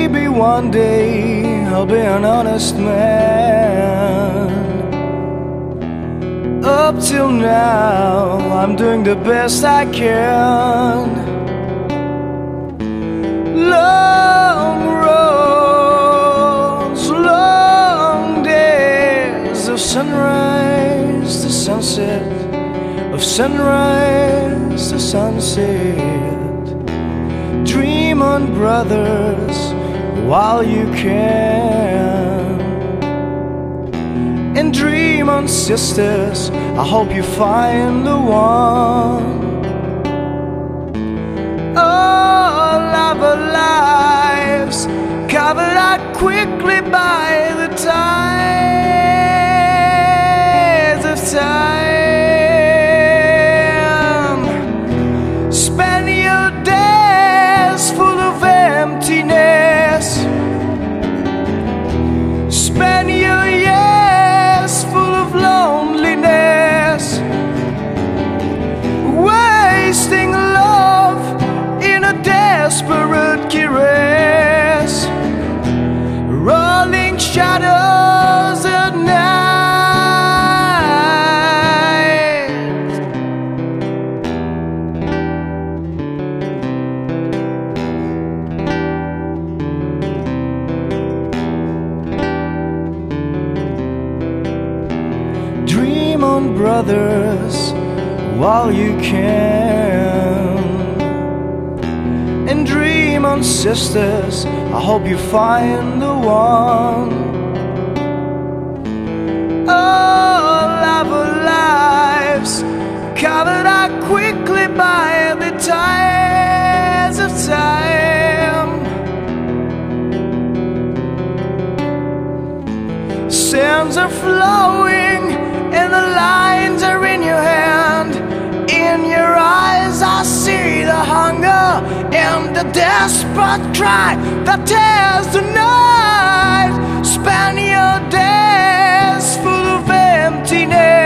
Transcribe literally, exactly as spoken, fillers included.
maybe one day I'll be an honest man. Up till now, I'm doing the best I can. Long roads, long days of sunrise to sunset, of sunrise to sunset. Dream on, brothers, while you can, and dream on, sisters, I hope you find the one. All our lives covered up quickly by the tides of time. Spend your days full of emptiness. Spend your years full of loneliness, wasting love in a desperate caress, rolling shadows at night. Dream on, brothers, while you can, and dream on, sisters, I hope you find the one. All our lives covered up quickly by the tides of time. Sands are flowing and the lines are in your hand. In your eyes I see the hunger and the desperate cry that tears the night. Spend your days full of emptiness.